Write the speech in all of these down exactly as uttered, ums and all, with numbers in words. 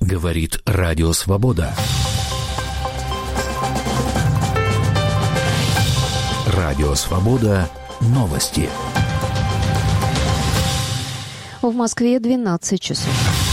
Говорит Радио Свобода. Радио Свобода. Новости. В Москве двенадцать часов.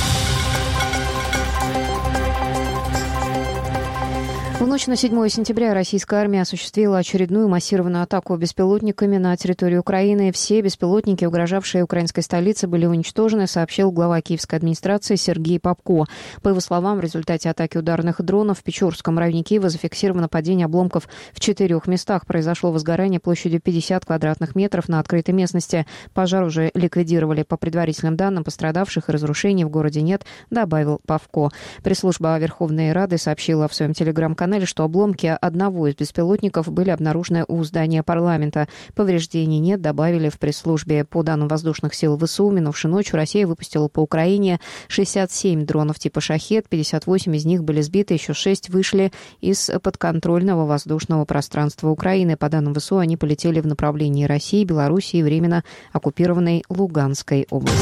В ночь на седьмое сентября российская армия осуществила очередную массированную атаку беспилотниками на территорию Украины. Все беспилотники, угрожавшие украинской столице, были уничтожены, сообщил глава киевской администрации Сергей Попко. По его словам, в результате атаки ударных дронов в Печорском районе Киева зафиксировано падение обломков в четырех местах. Произошло возгорание площадью пятьдесят квадратных метров на открытой местности. Пожар уже ликвидировали. По предварительным данным, пострадавших и разрушений в городе нет, добавил Попко. Пресс-служба Верховной Рады сообщила в своем телеграм-канале, что обломки одного из беспилотников были обнаружены у здания парламента. Повреждений нет, добавили в пресс-службе. По данным воздушных сил ВСУ, минувшей ночью Россия выпустила по Украине шестьдесят семь дронов типа «Шахед», пятьдесят восемь из них были сбиты, еще шесть вышли из подконтрольного воздушного пространства Украины. По данным ВСУ, они полетели в направлении России, Белоруссии и временно оккупированной Луганской области.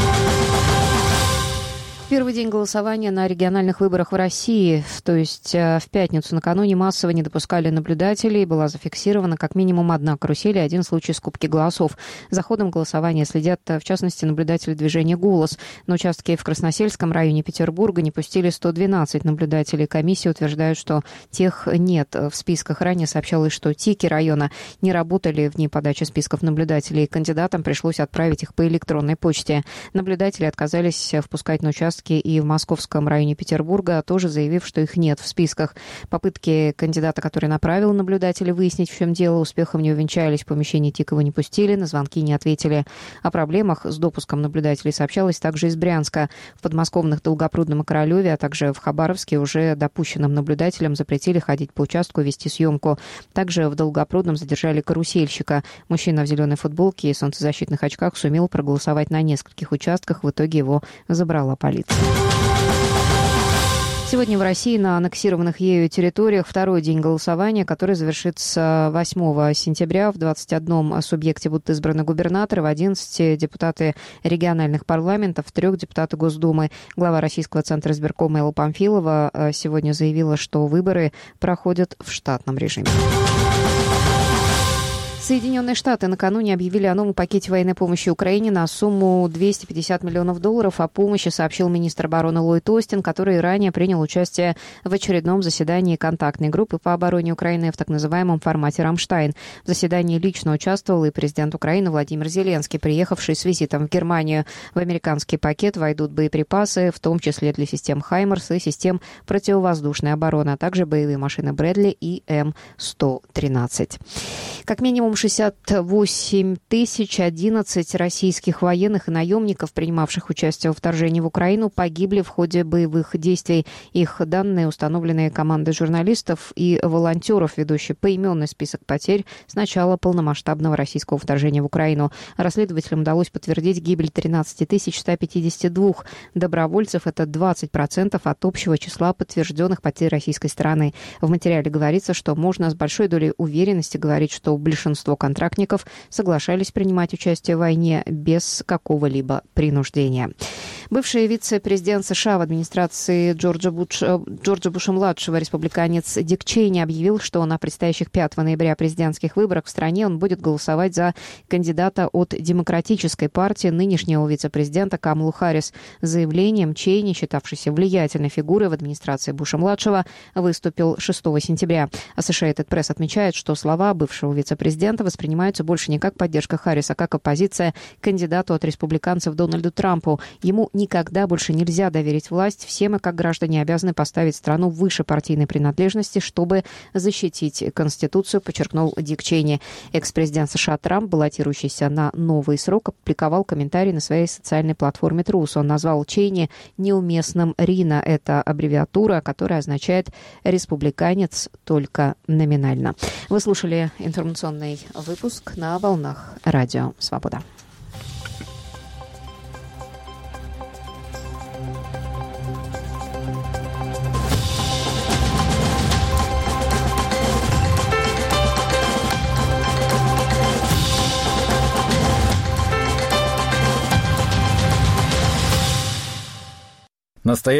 Первый день голосования на региональных выборах в России, то есть в пятницу накануне, массово не допускали наблюдателей. Была зафиксирована как минимум одна карусель и один случай скупки голосов. За ходом голосования следят, в частности, наблюдатели движения «Голос». На участке в Красносельском районе Петербурга не пустили сто двенадцать наблюдателей. Комиссия утверждает, что тех нет в списках. Ранее сообщалось, что ТИКи района не работали в дни подачи списков наблюдателей. Кандидатам пришлось отправить их по электронной почте. Наблюдатели отказались впускать на участок и в Московском районе Петербурга, тоже заявив, что их нет в списках. Попытки кандидата, который направил наблюдателей, выяснить, в чем дело, успехом не увенчались. В помещение ТИК его не пустили, на звонки не ответили. О проблемах с допуском наблюдателей сообщалось также из Брянска. В подмосковных Долгопрудном и Королеве, а также в Хабаровске уже допущенным наблюдателям запретили ходить по участку и вести съемку. Также в Долгопрудном задержали карусельщика. Мужчина в зеленой футболке и солнцезащитных очках сумел проголосовать на нескольких участках. В итоге его забрала полиция. Сегодня в России на аннексированных ею территориях второй день голосования, который завершится восьмого сентября. В двадцати одном субъекте будут избраны губернаторы, в одиннадцати депутаты региональных парламентов, в трех депутаты Госдумы. Глава Российского центра избиркома Элла Памфилова сегодня заявила, что выборы проходят в штатном режиме. Соединенные Штаты накануне объявили о новом пакете военной помощи Украине на сумму двести пятьдесят миллионов долларов. О помощи сообщил министр обороны Ллойд Остин, который ранее принял участие в очередном заседании контактной группы по обороне Украины в так называемом формате «Рамштайн». В заседании лично участвовал и президент Украины Владимир Зеленский, приехавший с визитом в Германию. В американский пакет войдут боеприпасы, в том числе для систем «Хаймарс» и систем противовоздушной обороны, а также боевые машины «Брэдли» и Эм сто тринадцать. Как минимум шестьдесят восемь тысяч одиннадцать российских военных и наемников, принимавших участие во вторжении в Украину, погибли в ходе боевых действий. Их данные установлены командой журналистов и волонтеров, ведущей поименный список потерь с начала полномасштабного российского вторжения в Украину. Расследователям удалось подтвердить гибель тринадцать тысяч сто пятьдесят два добровольцев. Это двадцать процентов от общего числа подтвержденных потерь российской стороны. В материале говорится, что можно с большой долей уверенности говорить, что большинство контрактников соглашались принимать участие в войне без какого-либо принуждения. Бывший вице-президент США в администрации Джорджа, Буш, Джорджа Буша-младшего, республиканец Дик Чейни, объявил, что на предстоящих пятого ноября президентских выборах в стране он будет голосовать за кандидата от Демократической партии, нынешнего вице-президента Камалу Харрис. С заявлением Чейни, считавшийся влиятельной фигурой в администрации Буша-младшего, выступил шестого сентября. Associated Press отмечает, что слова бывшего вице-президента воспринимаются больше не как поддержка Харриса, а как оппозиция кандидату от республиканцев Дональду Трампу. Ему никогда больше нельзя доверить власть. Все мы, как граждане, обязаны поставить страну выше партийной принадлежности, чтобы защитить Конституцию, подчеркнул Дик Чейни. Экс-президент США Трамп, баллотирующийся на новый срок, опубликовал комментарий на своей социальной платформе Трус. Он назвал Чейни неуместным Рина. Это аббревиатура, которая означает «республиканец только номинально». Вы слушали информационный выпуск на волнах Радио Свобода. Настоящий